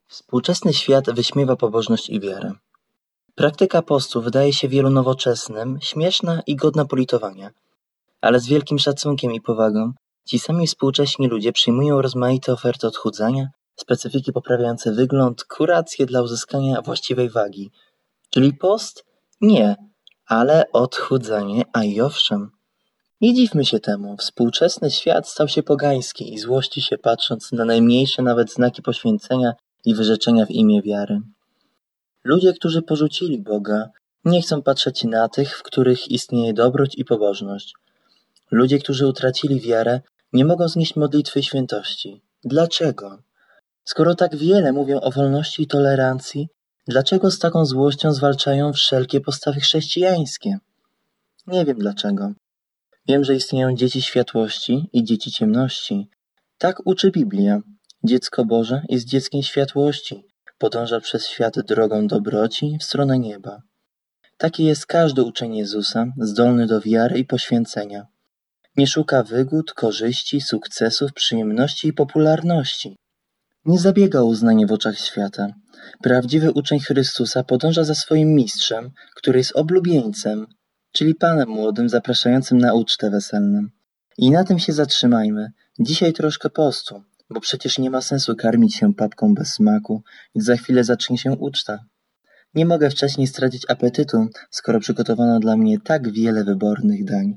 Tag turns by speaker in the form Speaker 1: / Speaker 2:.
Speaker 1: Współczesny świat wyśmiewa pobożność i wiarę. Praktyka postu wydaje się wielu nowoczesnym, śmieszna i godna politowania. Ale z wielkim szacunkiem i powagą ci sami współcześni ludzie przyjmują rozmaite oferty odchudzania, specyfiki poprawiające wygląd, kuracje dla uzyskania właściwej wagi. Czyli post? Nie, ale odchudzanie, a i owszem. Nie dziwmy się temu, współczesny świat stał się pogański i złości się patrząc na najmniejsze nawet znaki poświęcenia i wyrzeczenia w imię wiary. Ludzie, którzy porzucili Boga, nie chcą patrzeć na tych, w których istnieje dobroć i pobożność. Ludzie, którzy utracili wiarę, nie mogą znieść modlitwy i świętości. Dlaczego? Skoro tak wiele mówią o wolności i tolerancji, dlaczego z taką złością zwalczają wszelkie postawy chrześcijańskie? Nie wiem dlaczego. Wiem, że istnieją dzieci światłości i dzieci ciemności. Tak uczy Biblia. Dziecko Boże jest dzieckiem światłości, podąża przez świat drogą dobroci w stronę nieba. Takie jest każdy uczeń Jezusa, zdolny do wiary i poświęcenia. Nie szuka wygód, korzyści, sukcesów, przyjemności i popularności. Nie zabiega o uznanie w oczach świata. Prawdziwy uczeń Chrystusa podąża za swoim mistrzem, który jest oblubieńcem, czyli Panem młodym zapraszającym na ucztę weselną. I na tym się zatrzymajmy. Dzisiaj troszkę postu, bo przecież nie ma sensu karmić się papką bez smaku, gdy za chwilę zacznie się uczta. Nie mogę wcześniej stracić apetytu, skoro przygotowano dla mnie tak wiele wybornych dań.